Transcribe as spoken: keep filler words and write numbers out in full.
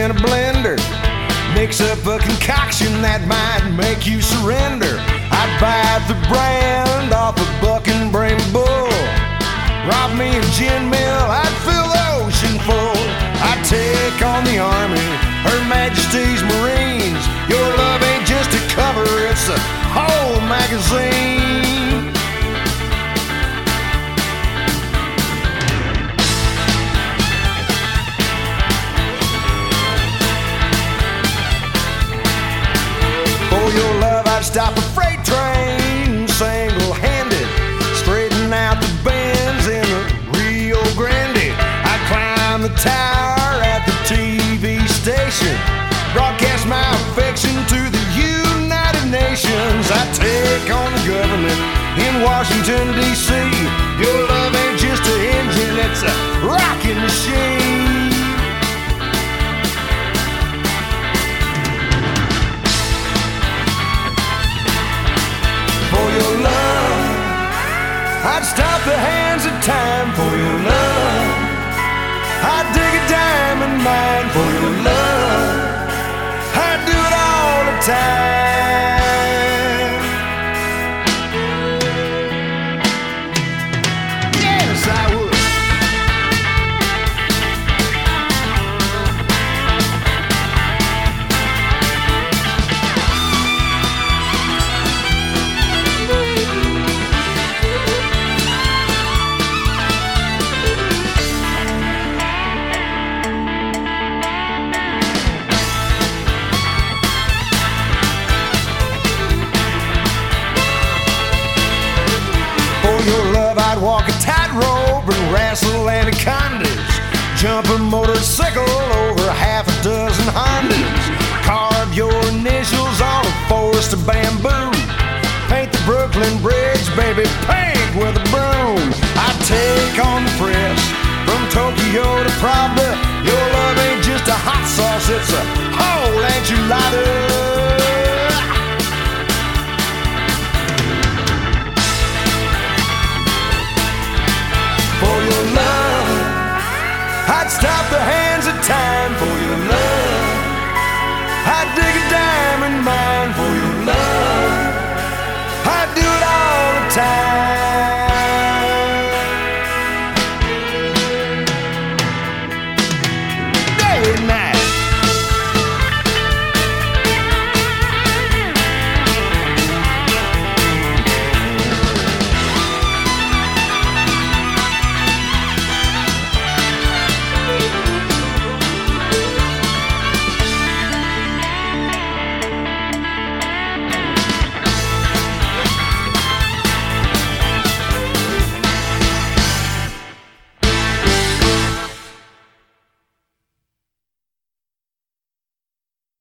in a blender, mix up a concoction that might make you surrender. I'd buy the brand off a buck and bring bull, rob me a gin mill, I'd fill the ocean full. I'd take on the Army, Her Majesty's Marines. Your love ain't just a cover, it's a whole magazine. For your love I'd stop a freight train single-handed, straighten out the bends in the Rio Grande. I'd climb the tower at the T V station, broadcast my affection to the United Nations. I'd take on the government in Washington, D C Your love ain't just an engine, it's a rocking machine. For your love, I'd stop the hands of time. For your love, I'd dig a diamond mine. For your love, I'd do it all the time. Yes, I would. I'd walk a tightrope and wrestle anacondas, jump a motorcycle over half a dozen Hondas, carve your initials on a forest of bamboo, paint the Brooklyn Bridge, baby, pink with a broom. I'd take on the press from Tokyo to Pravda. Your love ain't just a hot sauce, it's a whole enchilada.